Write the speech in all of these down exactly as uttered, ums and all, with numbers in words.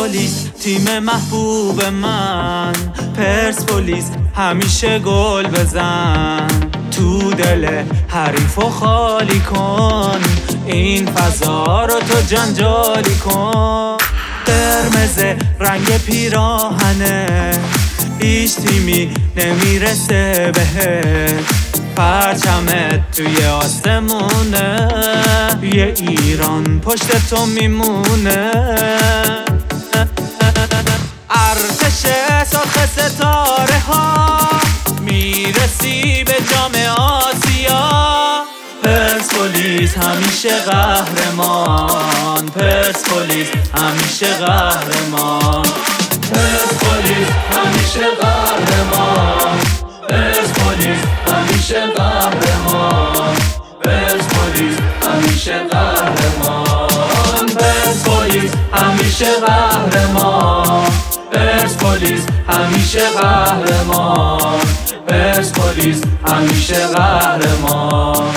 پرسپولیس تیم محبوب من، پرسپولیس همیشه گل بزن، تو دل حریف و خالی کن، این فضا رو تو جنجالی کن. قرمز رنگ پیراهنه، هیچ تیمی نمیرسه بهت، پرچمت توی آسمونه، یه ایران پشت تو میمونه. ارتش سرخ ستاره ها، میرسی به جام آسیا، پرسپولیس همیشه قهرمان، پرسپولیس همیشه قهرمان، پرسپولیس همیشه قهرمان، پرسپولیس همیشه قهرمان، پرسپولیس همیشه قهرمان، پرسپولیس همیشه قهرمان، پرسپولیس همیشه قهرمان، پرسپولیس همیشه قهرمان.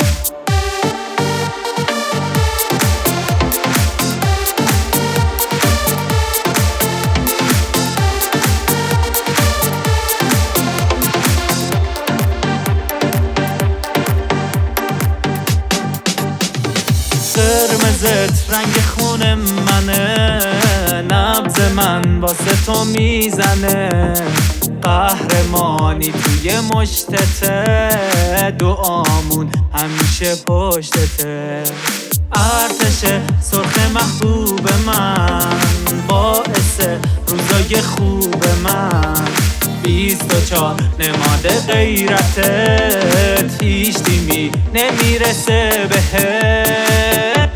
قرمزت رنگ خون منه، نبض من واسه تو میزنه، قهرمانی توی مشتته، دعامون همیشه پشتته. ارتش سرخ محبوب من، باعث روزای خوب من، بیست و چهار نماد غیرتت، هیچ تیمی نمیرسه بهت.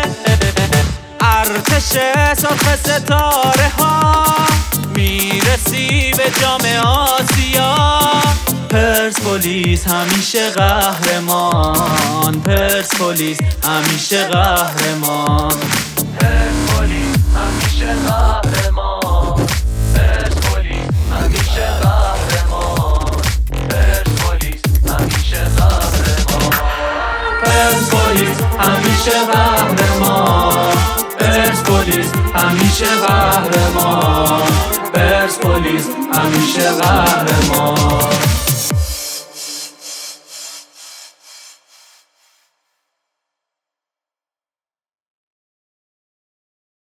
ارتش سرخ ستاره ها، میرسی به جام آسیا، پرسپولیس همیشه قهرمان، پرسپولیس همیشه قهرمان، پرسپولیس همیشه قهرمان، پرسپولیس همیشه قهرمان، پرسپولیس همیشه قهرمان، پرسپولیس همیشه قهرمان، پرسپولیس همیشه قهرمان، پرسپولیس همیشه قهرمان.